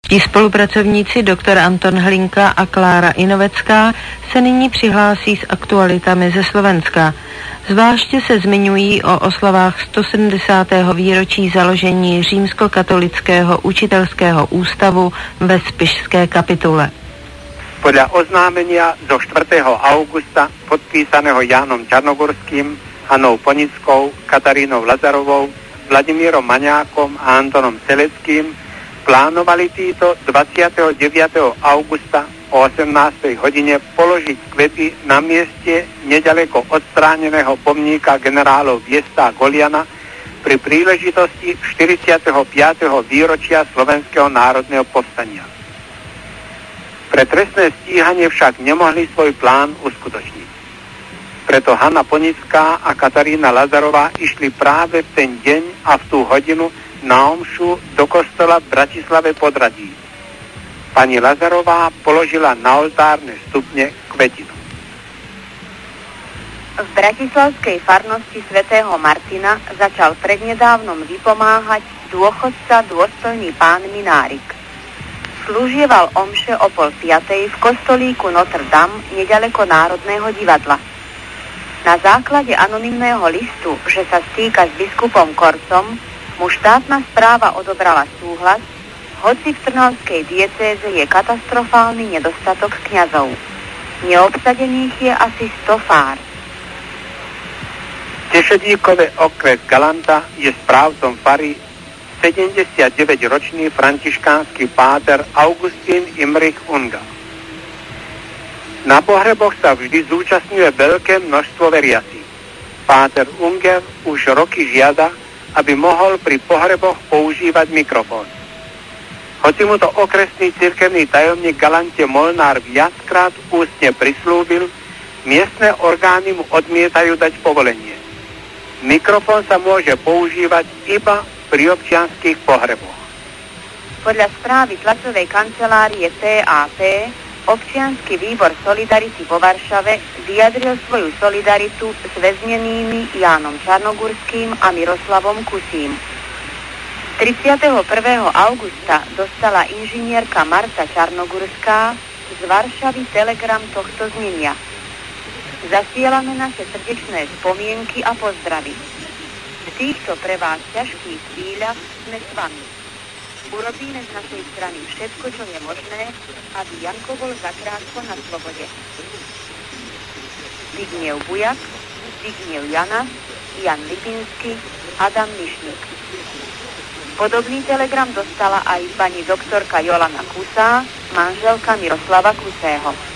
Ti spolupracovníci dr. Anton Hlinka a Klára Inovecká se nyní přihlásí s aktualitami ze Slovenska. Zvláště se zmiňují o oslavách 170. výročí založení Římskokatolického učitelského ústavu ve Spišské kapitule. Podľa oznámenia zo 4. augusta podpísaného Jánom Čarnogorským, Hanou Ponickou, Katarínou Lazarovou, Vladimírom Maňákom a Antonom Seleckým plánovali títo 29. augusta o 18. hodine položiť kvety na mieste nedaleko odstráneného pomníka generálov Viesta a Goliana pri príležitosti 45. výročia Slovenského národného povstania. Pre trestné stíhanie však nemohli svoj plán uskutočniť. Preto Hana Ponická a Katarína Lazarová išli práve v ten deň a v tú hodinu na omšu do kostola v Bratislave Podradí. Pani Lazarová položila na oltárne stupne kvetinu. V bratislavskej farnosti svätého Martina začal prednedávnom vypomáhať dôchodca dôstojný pán Minárik. Slúžieval omše o 4:30 v kostolíku Notre Dame nedaleko Národného divadla. Na základe anonymného listu, že sa stýka s biskupom Korcom, mu štátna správa odobrala súhlas, hoci v Trnavskej diecéze je katastrofálny nedostatok kňazov. Neobsadených je asi 100 fár. Tešedíkové okres Galanta je správcom fary 79-ročný františkánsky páter Augustín Imrich Unga. Na pohreboch sa vždy zúčastňuje veľké množstvo veriacich. Páter Unger už roky žiada, aby mohol pri pohreboch používať mikrofón. Hoci mu to okresný cirkevný tajomník Galante Molnár viackrát ústne prislúbil, miestne orgány mu odmietajú dať povolenie. Mikrofón sa môže používať iba pri občianskych pohreboch. Podľa správy tlačovej kancelárie TAP občiansky výbor Solidarity vo Varšave vyjadril svoju solidaritu s väznenými Jánom Čarnogurským a Miroslavom Kusím. 31. augusta dostala inžinierka Marta Čarnogurská z Varšavy telegram tohto znenia. Zasielame naše srdečné spomienky a pozdravy. V týchto pre vás ťažkých chvíľach sme s vami. Urobíme z našej strany všetko, čo je možné, aby Janko bol zakrátko na slobode. Zbigniew Bujak, Zbigniew Jana, Jan Lipinsky, Adam Mišnik. Podobný telegram dostala aj pani doktorka Jolana Kusá, manželka Miroslava Kusého.